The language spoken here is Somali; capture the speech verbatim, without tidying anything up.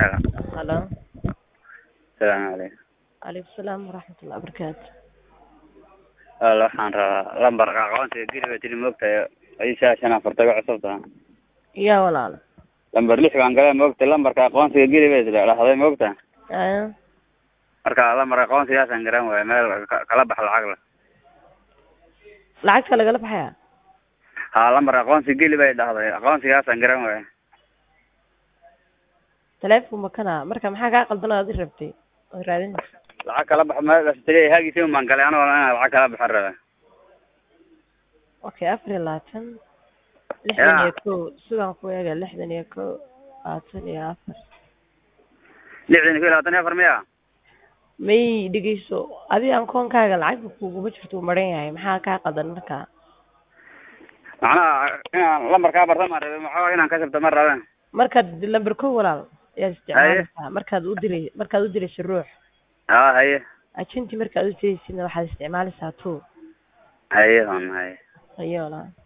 هلا هلا. السلام عليكم. عليكم السلام ورحمة الله وبركاته. والله waxaan rabaa lambar aqoonsiga guriga tiri moogtahay ay shaashana fartago cusubta يا walaal. lambar lix baan galay moogtahay lambarka aqoonsiga guriga isla dhaxday moogtahay Aa. marka lambar aqoonsiga aan garan waay meel kala bax lacag la lacagta lagala baxaya ha lambar aqoonsiga guriga ay dhaxday aqoonsiga aan garan waay telefoon ma kana marka maxaa ka qaldan aad rabtay oo raadin lacag kala bax meel ashtari haagisi man galay ana wala lacag kala bax rabaa okay afar iyo labaatan lixdan iyo kow sidaan ku eega lixdan iyo kow labaatan iyo afar lixdan iyo labaatan iyo afar miya may dhigeyso adiga aan koonkaaga lacag kuugu jirto maran yahay maxaa ka qaldan marka macnaha inaan lambarka barta ma rabay maxaa inaan ka sabta ma rabay marka lambar kow walaal yaa isticmaalaa markaad u diray markaad u diray ruux اه هي ajentii markaad u jeedisina waxaad isticmaalaysaa two هي هم هي ayo walaal